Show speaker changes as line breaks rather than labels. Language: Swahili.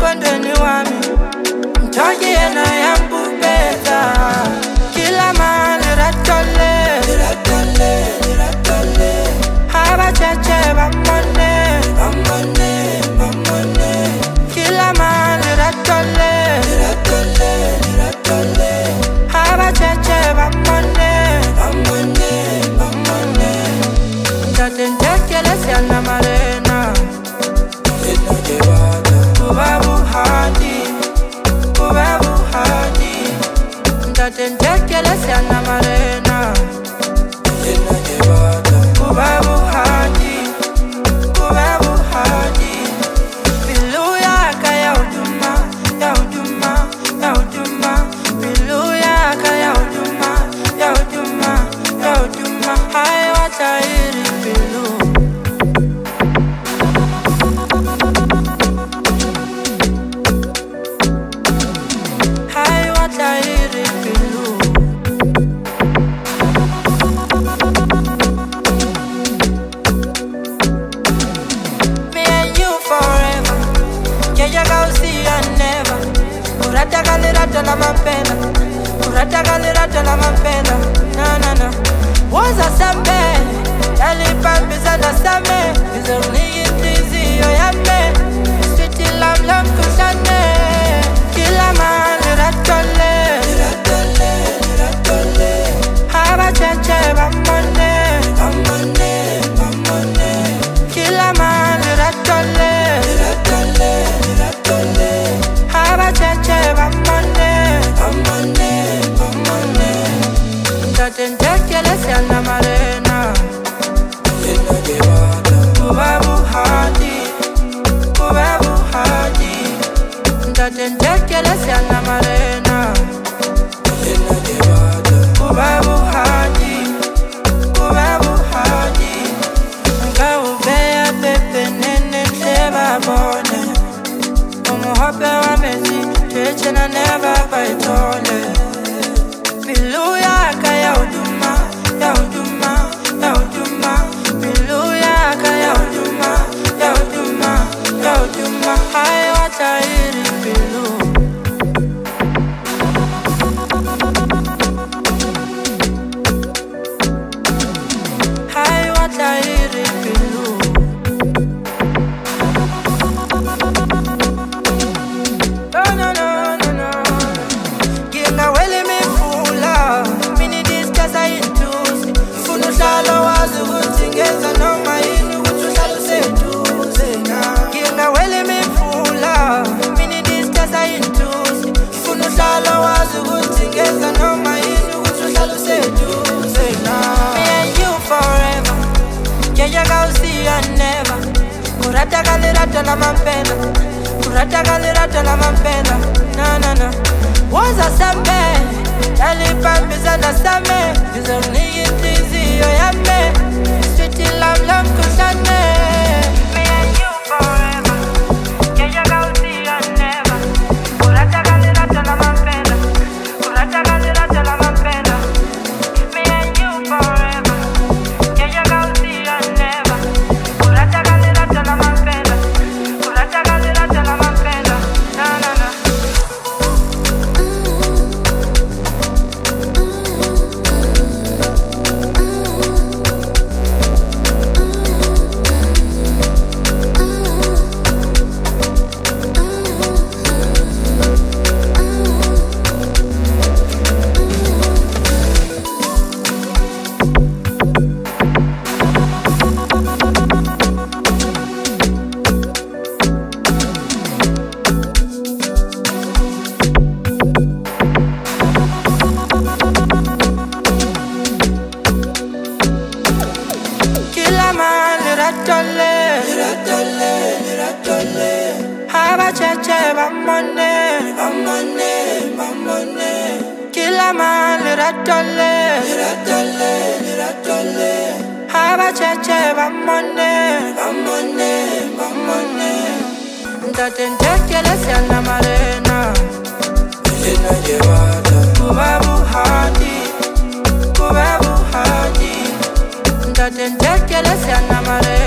mkondweni wami, mtoji ena ya mpupeza. Kila mahali ratole, haba cheche bamone, kila mahali ratole, haba cheche bamone. Tatendekele siana marena, kubabu hadi, kubabu hadi. Tatendekele siana marena, kubabu hadi, kubabu hadi. Biluya kaya uduma, ya uduma, ya uduma. Biluya kaya uduma, ya uduma, ya uduma. Hai watairi bilu. Hai watairi bilu. Me and you forever. Yeah, go see you never. Urata kalirata la mapenda, urata kalirata la mapenda. Na. Waza sambe, yalipambiza na same. Izoni indizi yo yame, sweet lam kushane. Kila mahali ratole, haba cheche bamone. Kila mahali ratole, haba cheche bamone. Tatendekele siana marena, kubabu hadi, kubabu hadi. Tatendekele siana marena, kubabu hadi, kubabu hadi. Ngawubea pepe nene teba bone, umuhope wa mezi cheche na neba baitole. Biluya kaya uduma, ya uduma, ya uduma. Biluya kaya uduma, ya uduma, ya uduma. Hai watairi bilu. Hai watairi bilu. No. Ginga wele me fula, mini discussa intusi. Funu shalo wazu kutingeza no mainu kutushalu setuze. Ginga wele me fula, mini discussa intusi. Funu shalo wazu kutingeza no mainu kutushalu setuze. Me and you forever. Yeah, go see you never. Urata kalirata la mapenda, urata kalirata la mapenda. Na. Waza sambe, yalipambiza na same. Izoni indizi yo yame, sweet lam kushane. Me and you forever. Yeah, go see you never. Urata kalirata la mapenda, urata kalirata la mapenda. Me and you forever. Yeah, go see you never. Urata kalirata la mapenda, urata kalirata la mapenda. Na. Haba cheche bamone. Kila mahali ratole, haba cheche bamone. Tatendekele siana marena, kubabu hadi, kubabu hadi. Tatendekele siana marena.